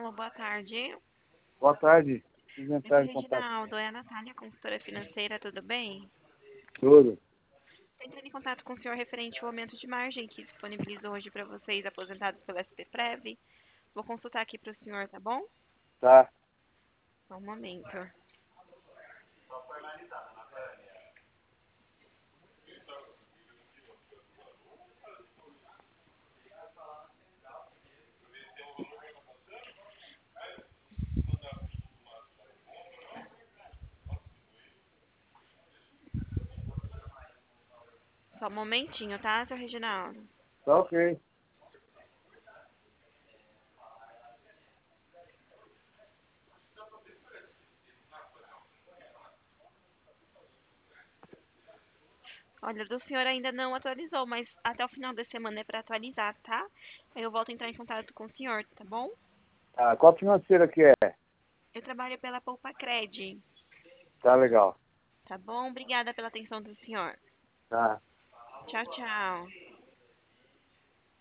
Alô, boa tarde. Boa tarde. Preciso Eu sou entrar em contato. Reginaldo, é a Natália, consultora financeira, tudo bem? Tudo. Entrei em contato com o senhor referente ao aumento de margem que disponibilizo hoje para vocês aposentados pelo SPPrev. Vou consultar aqui para o senhor, tá bom? Tá. Só um momento. Só um momentinho, tá, seu Reginaldo? Tá ok. Olha, do senhor ainda não atualizou, mas até o final da semana é para atualizar, tá? Aí eu volto a entrar em contato com o senhor, tá bom? Tá. Qual financeira que é? Eu trabalho pela Poupa Cred, Tá legal. tá bom? Obrigada pela atenção do senhor. Tá. Tchau, tchau.